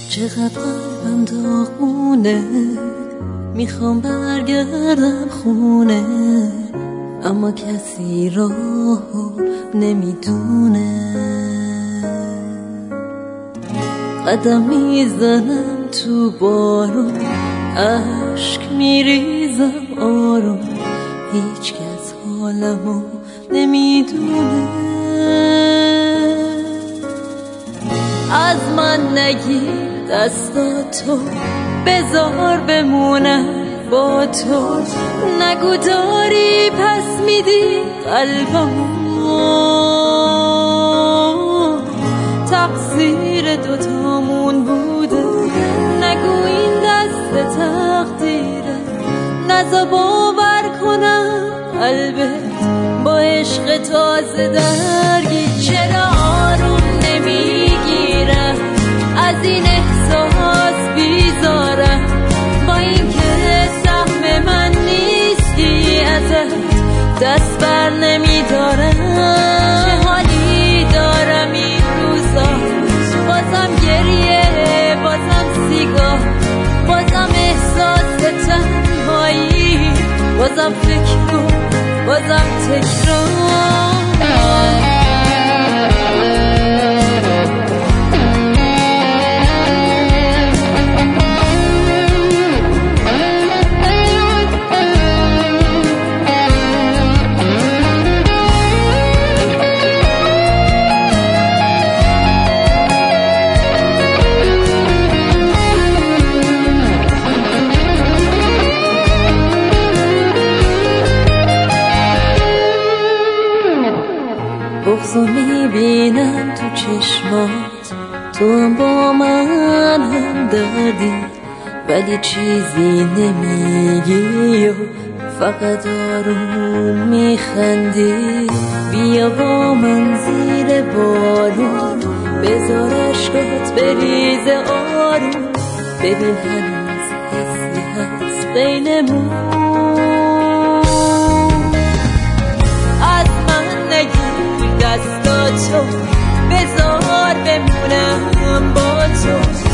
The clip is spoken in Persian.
چقدر قلبم داغونه، میخوام برگردم خونه، اما کسی راهو نمیدونه. قدم میزنم تو بارون، اشک میریزم آروم، هیچ کس حالمو نمیدونه. از من نگیر دستاتو، بذار بمونم با تو، نگو داری پس میدی قلبمو. تقصیر دوتامون بوده، نگو این دست تقدیره، نزا باور کنم قلبت با عشق تازه درگیر. چرا آروم نمیگیرم از این احساس بیزارم، با این که سهم من نیستی ازت دست بر نمیدارم. چه حالی دارم این روزا، بازم گریه، بازم سیگار، بازم احساس تنهایی، بازم فکر کن، بازم تکرار. بغضو میبینم تو چشمات، تو هم با من هم دردی، ولی چیزی نمیگی و فقط آروم میخندی. بیا با من زیر بارون، بذار عشقات بریزه آروم، ببین هنوز حسی هست بینمون. دستاتو بذار بمونم با تو،